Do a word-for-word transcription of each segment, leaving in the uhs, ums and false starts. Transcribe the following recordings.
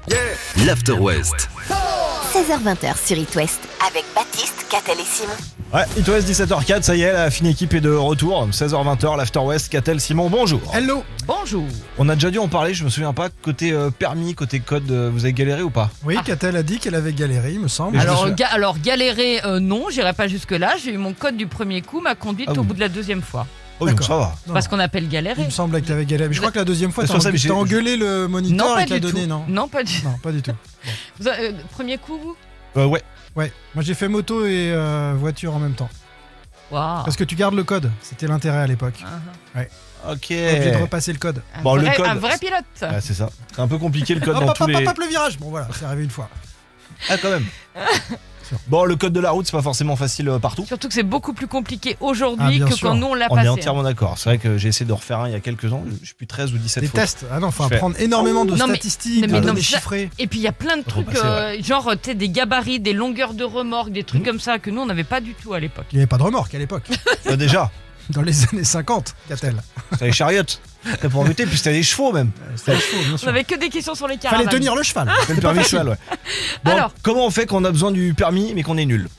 Yeah. L'After West. seize heures vingt sur It West avec Baptiste, Catel et Simon. Ouais, It West dix-sept heures quatre, ça y est, la fine équipe est de retour. seize heures vingt, l'After West, Catel, Simon, bonjour. Hello. Bonjour. On a déjà dû en parler, je me souviens pas. Côté euh, permis, côté code, euh, vous avez galéré ou pas? Oui, ah. Catel a dit qu'elle avait galéré, il me semble. Mais Alors, me ga- alors galérer, euh, non, j'irai pas jusque-là. J'ai eu mon code du premier coup, ma conduite Ah au oui. bout de la deuxième fois. Oh, donc D'accord. ça va. Non. Pas ce qu'on appelle Il galérer. me semblait que tu avais galéré. Mais je crois que la deuxième fois, Parce t'as que ça, en- mais j'ai- t'as engueulé le moniteur Non, pas avec la du donnée, tout. non Non, pas du tout. Non, pas du tout. Vous avez- euh, premier coup, vous Euh, ouais. Ouais, moi j'ai fait moto et euh, voiture en même temps. Waouh. Parce que tu gardes le code, c'était l'intérêt à l'époque. Uh-huh. Ok. T'es obligé de repasser le code. Un, Bon, le vrai, code- un vrai pilote. Ouais, c'est ça. C'est un peu compliqué le code Hop, dans hop, tous hop, les... hop, le virage. Bon voilà, c'est arrivé une fois. Ah, quand même. Bon, le code de la route, c'est pas forcément facile euh, partout. Surtout que c'est beaucoup plus compliqué aujourd'hui Ah, bien que sûr. quand nous on l'a On passé. est entièrement d'accord. C'est vrai que j'ai essayé de refaire un il y a quelques ans. Je suis plus treize ou dix-sept Des fois. tests. Ah non, faut Je fais- apprendre énormément de Non, mais- statistiques, non, de mais non, données mais ça- chiffrées. Et puis il y a plein de trucs, Repasser, euh, genre tu sais, des gabarits, des longueurs de remorque, des trucs Mmh. comme ça que nous on n'avait pas du tout à l'époque. Il n'y avait pas de remorque à l'époque. Euh, déjà, Dans les années cinquante, Catel. c'était les chariotes. C'était pour embêter, puis c'était des chevaux même. C'était chaud, bien On sûr. n'avait que des questions sur les caravanes. Fallait tenir le cheval. C'était le permis cheval, ouais. Bon, Alors. comment on fait qu'on a besoin du permis mais qu'on est nul?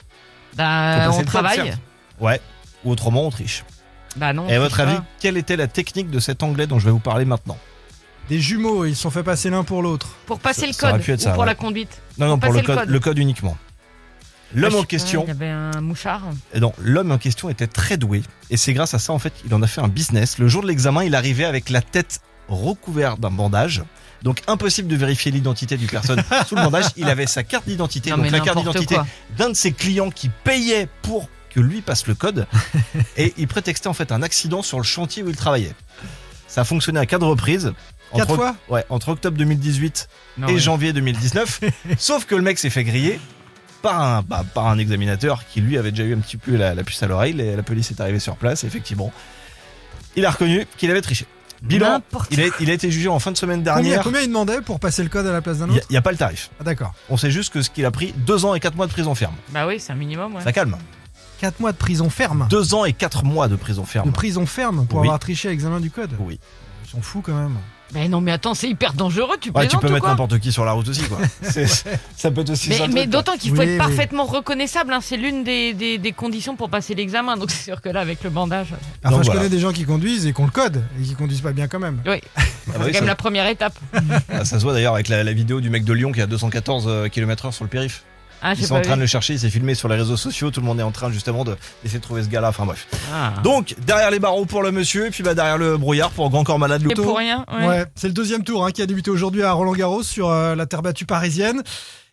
Bah, Faut passer on le code, travaille. certes. Ouais. Ou autrement, on triche. Bah non. Et à on votre triche avis, pas. quelle était la technique de cet anglais dont je vais vous parler maintenant? Des jumeaux, ils se sont fait passer l'un pour l'autre. Pour passer Ça- le ça aurait code pu être ou ça, pour ouais. la conduite. Non, non, Pour pour le passer le code, code. le code uniquement. L'homme Ah, en je- question, Il y avait un mouchard. et non, l'homme en question était très doué. Et c'est grâce à ça, en fait, il en a fait un business. Le jour de l'examen, il arrivait avec la tête recouverte d'un bandage. Donc impossible de vérifier l'identité du personne sous le bandage. Il avait sa carte d'identité, Non, donc mais la carte n'importe d'identité quoi. d'un de ses clients qui payait pour que lui passe le code. Et il prétextait en fait un accident sur le chantier où il travaillait. Ça a fonctionné à quatre reprises. Quatre Entre- fois Ouais, entre octobre deux mille dix-huit Non, et ouais. janvier deux mille dix-neuf. Sauf que le mec s'est fait griller par un, bah, par un examinateur qui lui avait déjà eu un petit peu la, la puce à l'oreille. La, la police est arrivée sur place, effectivement. Il a reconnu qu'il avait triché. Bilan, N'importe il a, il a été jugé en fin de semaine Combien, dernière. combien il demandait pour passer le code à la place d'un Il autre n'y a, pas le tarif. Ah d'accord. On sait juste que ce qu'il a pris, deux ans et quatre mois de prison ferme. Bah oui, c'est un minimum. Ouais. Ça calme. quatre mois de prison ferme. Deux ans et quatre mois de prison De ferme. prison ferme pour Oui. avoir triché à l'examen du code. Oui. Ils sont fous quand même. Mais non, mais attends, c'est hyper dangereux. Tu Ouais, plaisantes tu peux ou mettre quoi? n'importe qui sur la route aussi, quoi. C'est- ça peut être aussi Mais, ça le mais truc, quoi. d'autant qu'il faut Oui, être oui. parfaitement reconnaissable. hein, C'est l'une des, des, des conditions pour passer l'examen. Donc c'est sûr que là, avec le bandage. Enfin, Donc, je voilà. connais des gens qui conduisent et qui ont le code et qui conduisent pas bien quand même. Oui, Ah bah c'est oui, quand ça, même la première étape. ah, ça se voit d'ailleurs avec la, la vidéo du mec de Lyon qui a deux cent quatorze kilomètres heure sur le périph'. Ah, Ils j'ai sont en pas train de vu. le chercher, il s'est filmé sur les réseaux sociaux, tout le monde est en train justement de- d'essayer de trouver ce gars-là, enfin bref. Ah. Donc, derrière les barreaux pour le monsieur, et puis bah, derrière le brouillard pour Grand Corps Malade Et Louto. pour rien. Ouais. Ouais, c'est le deuxième tour hein, qui a débuté aujourd'hui à Roland-Garros sur euh, la terre battue parisienne.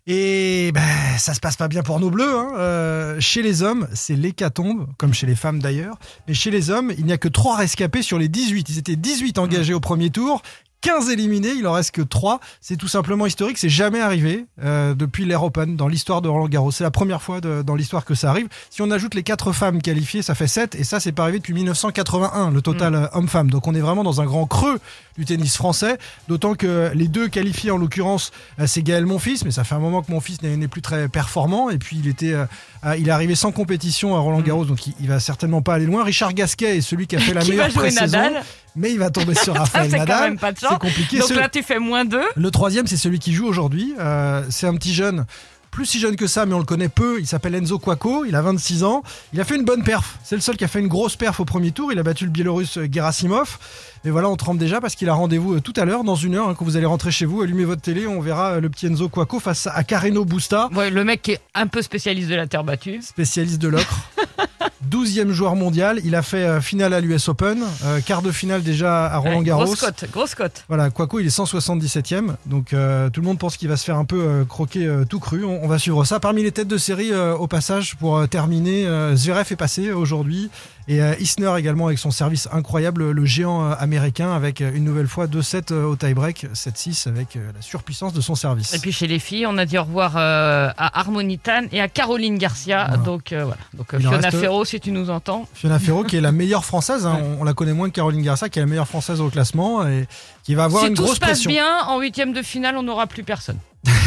Et ben, ça se passe pas bien pour nos bleus. Hein. Euh, chez les hommes, c'est l'hécatombe, comme chez les femmes d'ailleurs. Mais chez les hommes, il n'y a que trois rescapés sur les dix-huit. Ils étaient dix-huit engagés au premier tour. quinze éliminés, il en reste que trois. C'est tout simplement historique, c'est jamais arrivé euh, depuis l'Air Open dans l'histoire de Roland-Garros. C'est la première fois de- dans l'histoire que ça arrive. Si on ajoute les quatre femmes qualifiées, ça fait sept et ça c'est pas arrivé depuis dix-neuf cent quatre-vingt-un, le total euh, homme-femme. Donc on est vraiment dans un grand creux du tennis français, d'autant que les deux qualifiés en l'occurrence euh, c'est Gaël Monfils, mais ça fait un moment que Monfils n'est n'est plus très performant et puis il était euh, euh, il est arrivé sans compétition à Roland-Garros, donc il, il va certainement pas aller loin. Richard Gasquet est celui qui a fait la Qui meilleure va jouer pré-saison, Nadal? mais il va tomber sur Raphaël C'est quand Nadal. même pas de chance. C'est compliqué. Donc Ce- là, tu fais moins deux. le troisième, c'est celui qui joue aujourd'hui. Euh, c'est un petit jeune, plus si jeune que ça, mais on le connaît peu. Il s'appelle Enzo Cuoco, il a vingt-six ans. Il a fait une bonne perf. C'est le seul qui a fait une grosse perf au premier tour. Il a battu le Biélorusse Gerasimov. Et voilà, on trempe déjà parce qu'il a rendez-vous euh, tout à l'heure, dans une heure, hein, quand vous allez rentrer chez vous, allumez votre télé, on verra euh, le petit Enzo Cuoco face à Carreno Busta, Ouais, le mec qui est un peu spécialiste de la terre battue. spécialiste de l'ocre. douzième joueur mondial. Il a fait euh, finale à l'U S Open, euh, quart de finale déjà à Ouais, Roland-Garros. grosse cote, grosse cote. Voilà, Cuoco, il est cent soixante-dix-septième, donc euh, tout le monde pense qu'il va se faire un peu euh, croquer euh, tout cru. On, on va suivre ça. Parmi les têtes de série, euh, au passage, pour euh, terminer, euh, Zverev est passé aujourd'hui et euh, Isner également avec son service incroyable, le géant euh, américain avec euh, une nouvelle fois deux sept euh, au tie-break, sept six avec euh, la surpuissance de son service. Et puis chez les filles, on a dit au revoir euh, à Harmony Tan et à Caroline Garcia. Voilà. Donc euh, voilà. Donc euh, Il en Fiona reste- Ferro, si tu nous entends. Fiona Ferro qui est la meilleure française, hein, Ouais. on, on la connaît moins que Caroline Garcia, qui est la meilleure française au classement et qui va avoir Si une tout grosse se passe pression. bien, en huitième de finale, on n'aura plus personne.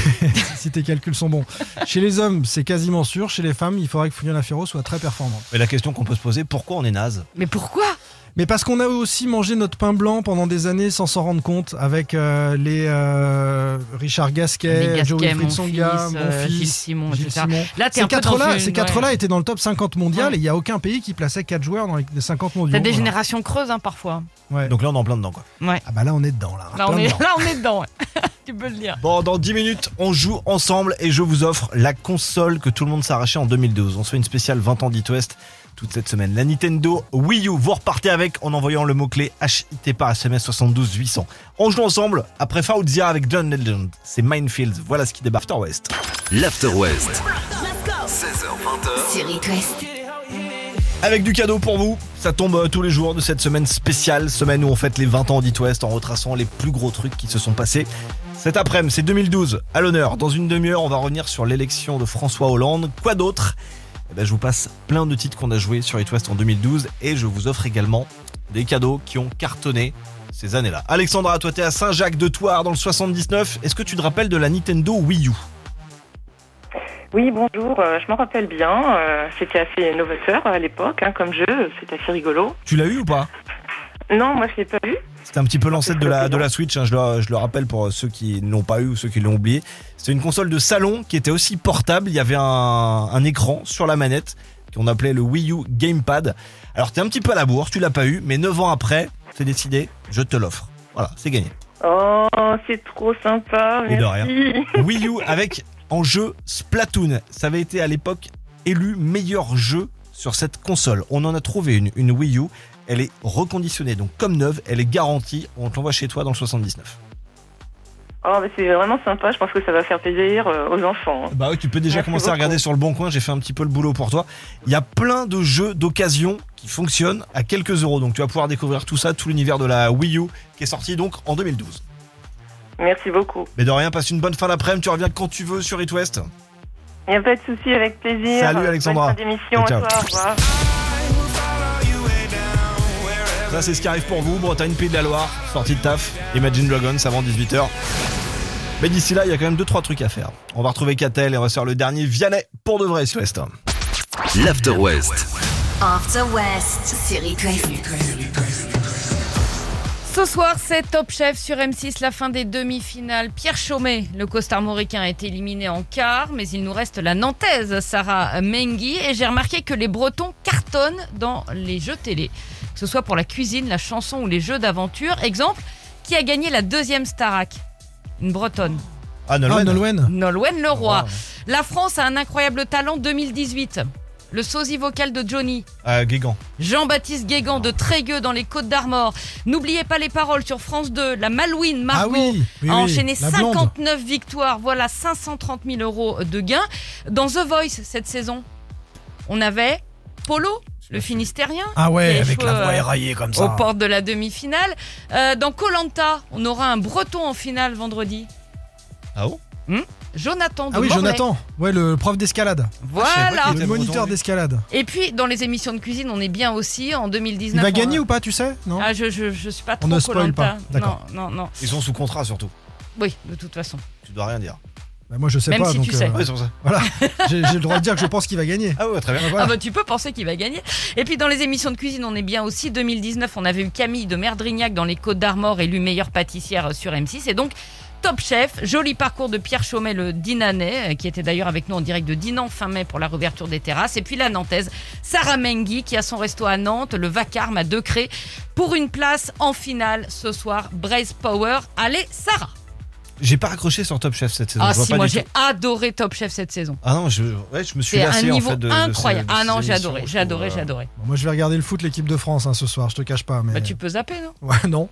Si tes calculs sont bons. Chez les hommes, c'est quasiment sûr. Chez les femmes, il faudrait que Fiona Ferro soit très performante. Mais la question qu'on peut se poser, pourquoi on est naze? Mais pourquoi? Mais parce qu'on a aussi mangé notre pain blanc pendant des années sans s'en rendre compte, avec euh, les euh, Richard Gasquet, Les Gasquet, Joey mon Tsonga, fils, mon euh, fils, Gilles Simon, Gilles et cetera. Simon. Là, t'es Ces un peu dans quatre-là, une- ces quatre-là ouais. étaient dans le top cinquante mondial Ouais. et il n'y a aucun pays qui plaçait quatre joueurs dans les cinquante mondiaux. T'as des Voilà. générations creuses, hein, parfois. Ouais. Donc là, on est en plein dedans, quoi. Ouais. Ah bah là, on est dedans. Là, Là, plein on est, dedans. là, on est dedans. Ouais. Tu peux le dire. Bon, dans dix minutes, on joue ensemble et je vous offre la console que tout le monde s'est arrachée en deux mille douze. On se fait une spéciale vingt ans d'It West toute cette semaine. La Nintendo Wii U, vous repartez avec en envoyant le mot-clé H I T par S M S soixante-douze huit cents. On joue ensemble après Faudzia avec John Legend. C'est Minefield. Voilà ce qui débarque. After West. l'After West. seize heures vingt. Sur It West. Avec du cadeau pour vous, ça tombe euh, tous les jours de cette semaine spéciale, semaine où on fête les vingt ans d'It West en retraçant les plus gros trucs qui se sont passés. Cet après-midi, c'est deux mille douze, à l'honneur. Dans une demi-heure, on va revenir sur l'élection de François Hollande. Quoi d'autre ? Eh ben, je vous passe plein de titres qu'on a joués sur It West en deux mille douze et je vous offre également des cadeaux qui ont cartonné ces années-là. Alexandra, toi t'es à Saint-Jacques-de-Thouars dans le soixante-dix-neuf. Est-ce que tu te rappelles de la Nintendo Wii U ? Oui, bonjour, euh, je m'en rappelle bien. euh, c'était assez novateur à l'époque, hein, comme jeu, c'était assez rigolo. Tu l'as eu ou pas ? Non, moi je l'ai pas eu. C'était un petit peu l'ancêtre de la, de la Switch, hein, je, le, je le rappelle pour ceux qui ne l'ont pas eu ou ceux qui l'ont oublié. C'était une console de salon qui était aussi portable, il y avait un, un écran sur la manette qu'on appelait le Wii U Gamepad. Alors t'es un petit peu à la bourre, tu l'as pas eu, mais neuf ans après, c'est décidé, je te l'offre. Voilà, c'est gagné. Oh, c'est trop sympa, Et de merci. Wii U avec en jeu Splatoon, ça avait été à l'époque élu meilleur jeu sur cette console. On en a trouvé une, une Wii U, elle est reconditionnée, donc comme neuve, elle est garantie, on te l'envoie chez toi dans le soixante-dix-neuf. Oh, mais c'est vraiment sympa, je pense que ça va faire plaisir euh, aux enfants. hein. Bah oui, tu peux déjà Merci commencer à beaucoup. regarder sur le bon coin, j'ai fait un petit peu le boulot pour toi. Il y a plein de jeux d'occasion qui fonctionnent à quelques euros, donc tu vas pouvoir découvrir tout ça, tout l'univers de la Wii U qui est sorti donc en deux mille douze. Merci beaucoup. Mais de rien, passe une bonne fin d'après-midi, tu reviens quand tu veux sur It West. Il n'y a pas de souci, avec plaisir. Salut, Alexandra. Bonne fin d'émission, Ciao. à toi, au revoir. Ça c'est ce qui arrive pour vous, Bretagne, Pays de la Loire, sortie de taf, Imagine Dragons avant dix-huit heures. Mais d'ici là, il y a quand même deux trois trucs à faire. On va retrouver Catel et on va faire le dernier Vianney pour de vrai sur West. L'After West. After West. Sur It West. Ce soir, c'est Top Chef sur M six, la fin des demi-finales. Pierre Chaumet, le costarmoricain, a été éliminé en quart, mais il nous reste la Nantaise, Sarah Mengi. Et j'ai remarqué que les Bretons cartonnent dans les jeux télé, que ce soit pour la cuisine, la chanson ou les jeux d'aventure. Exemple, qui a gagné la deuxième Starac ? Une Bretonne. Ah, Ah, Nolwenn. Nolwenn. Nolwenn Leroy. Oh. La France a un incroyable talent deux mille dix-huit. Le sosie vocal de Johnny. Ah, Guégan. Jean-Baptiste Guégan de Trégueux dans les Côtes d'Armor. N'oubliez pas les paroles sur France deux. La Malouine Ah Margot oui, oui, a oui, enchaîné la blonde. cinquante-neuf victoires. Voilà, cinq cent trente mille euros de gains. Dans The Voice cette saison, on avait Polo, le Finistérien. Ah qui a ouais, avec échoué, la voix euh, éraillée comme ça. aux portes de la demi-finale. Euh, dans Koh-Lanta, on aura un Breton en finale vendredi. Ah bon ? Jonathan de Ah oui, Morlaix. Jonathan, ouais, le prof d'escalade, Voilà. Il le était moniteur breton, lui. d'escalade. Et puis, dans les émissions de cuisine, on est bien aussi. En deux mille Il dix-neuf, va on- gagner ou pas, tu sais? Non. Ah, je, je, je suis pas On trop ne spoil Koh-Lanta. pas, d'accord. Non, non, non. Ils sont sous contrat surtout. Oui, de toute façon. Tu dois rien dire. Bah, moi, je sais Même pas. si donc, tu sais. Oui, c'est pour ça. Voilà, j'ai j'ai le droit de dire que je pense qu'il va gagner. Ah ouais, très bien. Voilà. Ah bah tu peux penser qu'il va gagner. Et puis dans les émissions de cuisine, on est bien aussi. deux mille dix-neuf, on avait eu Camille de Merdrignac dans les Côtes d'Armor, élue meilleure pâtissière sur M six. Et donc, Top Chef, joli parcours de Pierre Chaumet, le Dinanais, qui était d'ailleurs avec nous en direct de Dinan fin mai pour la réouverture des terrasses. Et puis la Nantaise, Sarah Mengi, qui a son resto à Nantes, le Vacarme à Decré, pour une place en finale ce soir. Brace Power. Allez, Sarah. J'ai pas accroché sur Top Chef cette saison. Ah je vois si, pas moi du j'ai tout. adoré Top Chef cette saison. Ah non, je, ouais, je me suis C'est un lassé en niveau fait de, de incroyable. ces- de Ah non, ces j'ai émissions, adoré, je j'ai adoré, trouve, j'ai euh, adoré. Bon, moi, je vais regarder le foot, l'équipe de France, hein, ce soir, je te cache pas. Mais... Bah tu peux zapper, non? Ouais, non.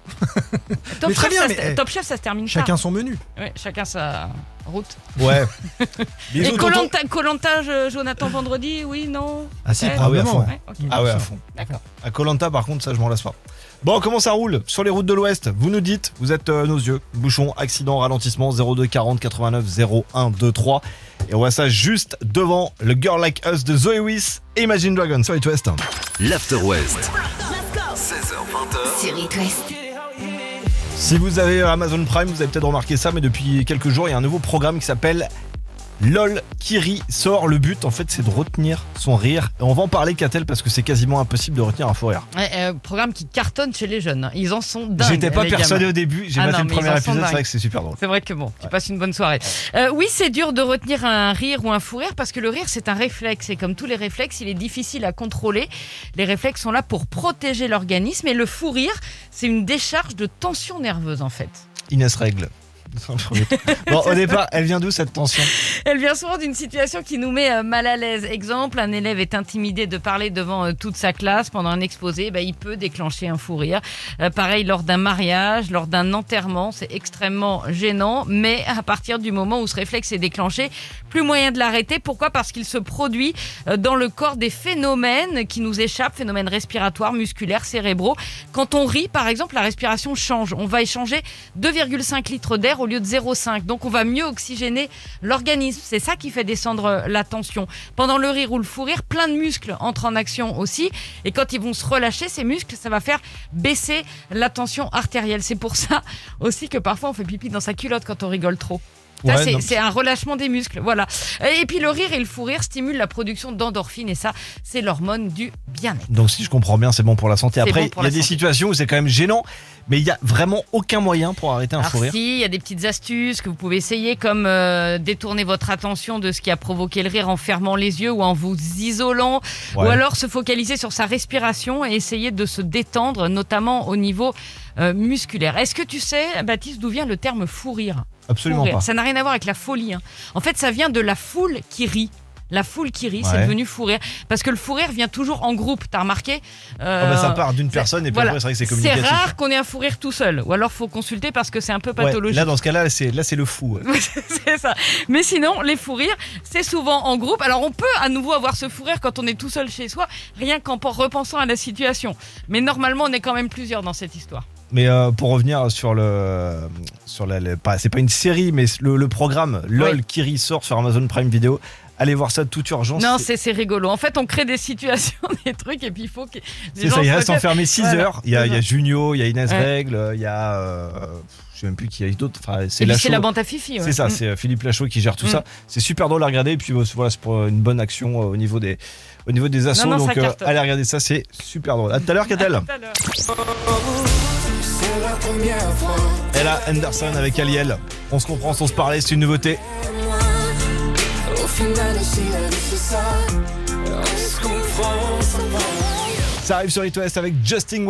Top, Mais très Chef, bien, ça, mais, se- eh, Top Chef, ça se termine Chacun tard. son menu. Ouais, chacun sa route. Ouais. Et Bisous, tonton. Colanta, Colanta, je- Jonathan vendredi, oui, non. Ah si, Ouais. Ah oui, à probablement. fond. Ouais, ok. Ah ouais, à fond. D'accord. À Koh-Lanta, par contre, ça, je m'en lasse pas. Bon, comment ça roule sur les routes de l'Ouest? Vous nous dites, vous êtes euh, nos yeux. Bouchon, accident, ralentissement, zéro deux quarante quatre-vingt-neuf zéro un deux trois. Et on voit ça juste devant le Girl Like Us de Zoé Wiss et Imagine Dragons sur It West. L'After West. seize heures vingt. Sur It West. Si vous avez Amazon Prime, vous avez peut-être remarqué ça, mais depuis quelques jours, il y a un nouveau programme qui s'appelle LOL qui rit sort. Le but en fait c'est de retenir son rire. Et on va en parler Catel parce que c'est quasiment impossible de retenir un fou rire. Ouais, euh, programme qui cartonne chez les jeunes. Ils en sont dingues. J'étais pas les persuadé gamins. au début, j'ai Ah maté non, le mais premier ils en sont épisode, c'est dingues. vrai que c'est super drôle. C'est vrai que bon, tu passes une bonne soirée. Euh, oui, c'est dur de retenir un rire ou un fou rire parce que le rire c'est un réflexe et comme tous les réflexes, il est difficile à contrôler. Les réflexes sont là pour protéger l'organisme et le fou rire, c'est une décharge de tension nerveuse en fait. Inès règle. Bon, au départ, elle vient d'où cette tension? Elle vient souvent d'une situation qui nous met euh, mal à l'aise. Exemple, un élève est intimidé de parler devant euh, toute sa classe pendant un exposé, bah, il peut déclencher un fou rire. Euh, pareil lors d'un mariage, lors d'un enterrement, c'est extrêmement gênant, mais à partir du moment où ce réflexe est déclenché, plus moyen de l'arrêter. Pourquoi ? Parce qu'il se produit euh, dans le corps des phénomènes qui nous échappent, phénomènes respiratoires, musculaires, cérébraux. Quand on rit, par exemple, la respiration change. On va échanger deux virgule cinq litres d'air au lieu de zéro virgule cinq. Donc on va mieux oxygéner l'organisme. C'est ça qui fait descendre la tension. Pendant le rire ou le fou rire, plein de muscles entrent en action aussi. Et quand ils vont se relâcher, ces muscles, ça va faire baisser la tension artérielle. C'est pour ça aussi que parfois on fait pipi dans sa culotte quand on rigole trop. Ça, Ouais, c'est, non. c'est un relâchement des muscles, voilà. Et puis le rire et le fou rire stimulent la production d'endorphines et ça, c'est l'hormone du bien-être. Donc si je comprends bien, c'est bon pour la santé. C'est Après, bon pour il y a la des santé. situations où c'est quand même gênant, mais il y a vraiment aucun moyen pour arrêter un Alors fou rire. si, il y a des petites astuces que vous pouvez essayer comme euh, détourner votre attention de ce qui a provoqué le rire en fermant les yeux ou en vous isolant Ouais. ou alors se focaliser sur sa respiration et essayer de se détendre, notamment au niveau euh, musculaire. Est-ce que tu sais, Baptiste, d'où vient le terme fou rire ? Absolument Fou rire. pas. Ça n'a rien à voir avec la folie. hein. En fait, ça vient de la foule qui rit. La foule qui rit, c'est Ouais. devenu fou rire. Parce que le fou rire vient toujours en groupe, t'as remarqué Ah bah, ça Euh, part d'une personne et puis voilà. après c'est vrai que c'est C'est communicatif. rare qu'on ait un fou rire tout seul. Ou alors faut consulter parce que c'est un peu Ouais, pathologique. là dans ce cas-là, c'est là c'est le fou. ouais. C'est ça. Mais sinon, les fous rires, c'est souvent en groupe. Alors, on peut à nouveau avoir ce fou rire quand on est tout seul chez soi, rien qu'en repensant à la situation. Mais normalement, on est quand même plusieurs dans cette histoire. Mais euh, pour revenir sur le sur la, le- pas, c'est pas une série mais le, le programme LOL Oui. qui rit sort sur Amazon Prime Video. Allez voir ça de toute urgence. Non, C'est- c'est c'est rigolo. En fait, on crée des situations, des trucs, et puis il faut que les c'est gens ça, il se reste reconnaissent. enfermé six Voilà. heures. Il y a, il y a Junio, il y a Inès Ouais. Règle, il y a euh, je sais même plus qui y a d'autres. Enfin, c'est Et puis Lachaud. c'est la bande à Fifi. ouais. C'est ça, Mm. c'est euh, Philippe Lachaud qui gère tout Mm. ça. C'est super drôle à regarder. Et puis euh, voilà, c'est pour une bonne action euh, au niveau des, au niveau des assos. Non, non, ça donc euh, cartonne. allez regarder ça, c'est super drôle. À tout à l'heure, Catel. À tout à l'heure. Ella Anderson avec Aliel. On se comprend sans se parler, c'est une nouveauté. Ça arrive sur It West avec Justin